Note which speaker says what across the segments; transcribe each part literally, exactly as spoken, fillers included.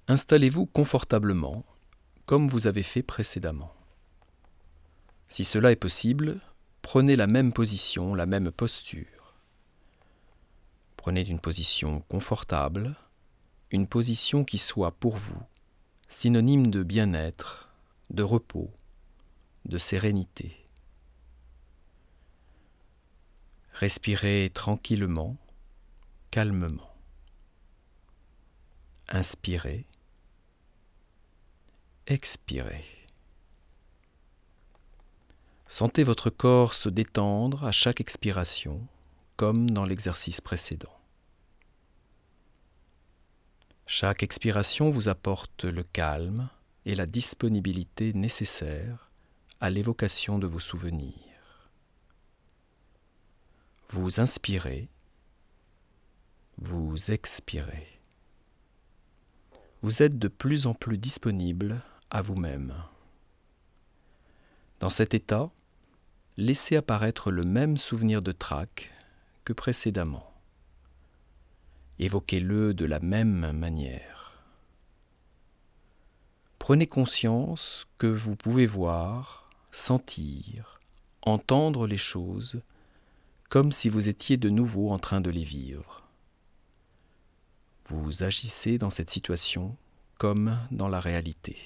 Speaker 1: Installez-vous confortablement, comme vous avez fait précédemment. Si cela est possible, prenez la même position, la même posture. Prenez une position confortable, une position qui soit pour vous synonyme de bien-être, de repos, de sérénité. Respirez tranquillement, calmement. Inspirez, expirez. Sentez votre corps se détendre à chaque expiration, comme dans l'exercice précédent. Chaque expiration vous apporte le calme et la disponibilité nécessaires à l'évocation de vos souvenirs. Vous inspirez, vous expirez. Vous êtes de plus en plus disponible à vous-même. Dans cet état, laissez apparaître le même souvenir de trac que précédemment. Évoquez-le de la même manière. Prenez conscience que vous pouvez voir, sentir, entendre les choses comme si vous étiez de nouveau en train de les vivre. Vous agissez dans cette situation comme dans la réalité.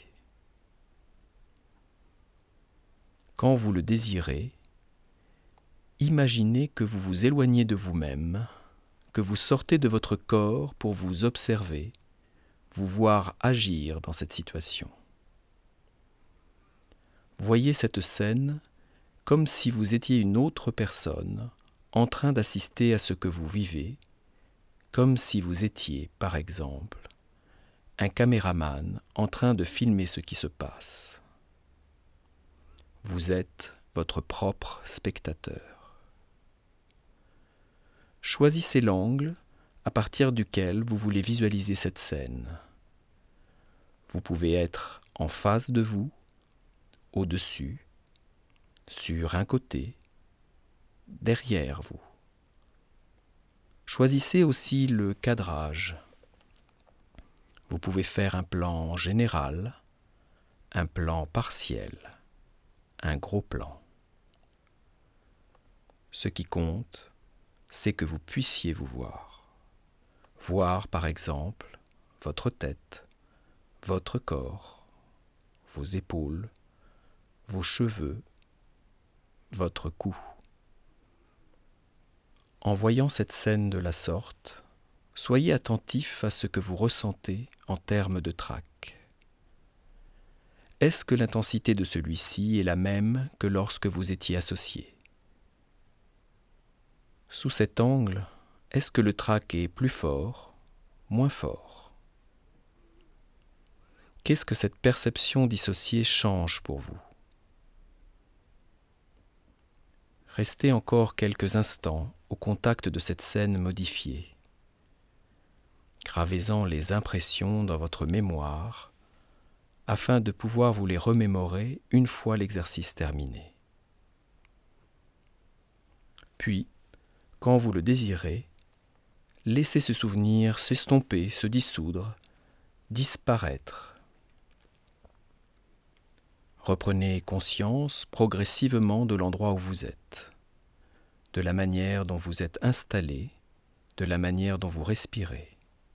Speaker 1: Quand vous le désirez, imaginez que vous vous éloignez de vous-même, que vous sortez de votre corps pour vous observer, vous voir agir dans cette situation. Voyez cette scène comme si vous étiez une autre personne en train d'assister à ce que vous vivez, comme si vous étiez, par exemple, un caméraman en train de filmer ce qui se passe. Vous êtes votre propre spectateur. Choisissez l'angle à partir duquel vous voulez visualiser cette scène. Vous pouvez être en face de vous, au-dessus, sur un côté, derrière vous. Choisissez aussi le cadrage. Vous pouvez faire un plan général, un plan partiel, un gros plan. Ce qui compte, c'est que vous puissiez vous voir. Voir par exemple votre tête, votre corps, vos épaules, vos cheveux, votre cou. En voyant cette scène de la sorte, soyez attentif à ce que vous ressentez en termes de trac. Est-ce que l'intensité de celui-ci est la même que lorsque vous étiez associé ? Sous cet angle, est-ce que le trac est plus fort, moins fort ? Qu'est-ce que cette perception dissociée change pour vous ? Restez encore quelques instants au contact de cette scène modifiée. Gravez-en les impressions dans votre mémoire afin de pouvoir vous les remémorer une fois l'exercice terminé. Puis, quand vous le désirez, laissez ce souvenir s'estomper, se dissoudre, disparaître. Reprenez conscience progressivement de l'endroit où vous êtes, de la manière dont vous êtes installé, de la manière dont vous respirez.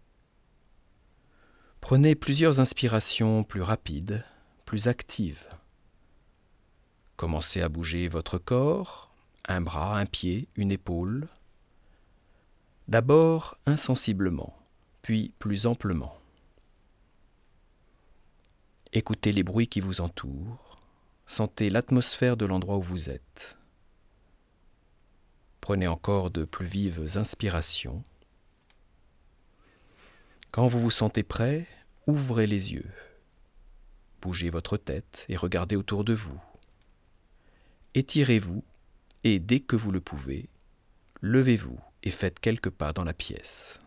Speaker 1: Prenez plusieurs inspirations plus rapides, plus actives. Commencez à bouger votre corps, un bras, un pied, une épaule. D'abord insensiblement, puis plus amplement. Écoutez les bruits qui vous entourent, sentez l'atmosphère de l'endroit où vous êtes. Prenez encore de plus vives inspirations. Quand vous vous sentez prêt, ouvrez les yeux. Bougez votre tête et regardez autour de vous. Étirez-vous et dès que vous le pouvez, levez-vous et faites quelques pas dans la pièce.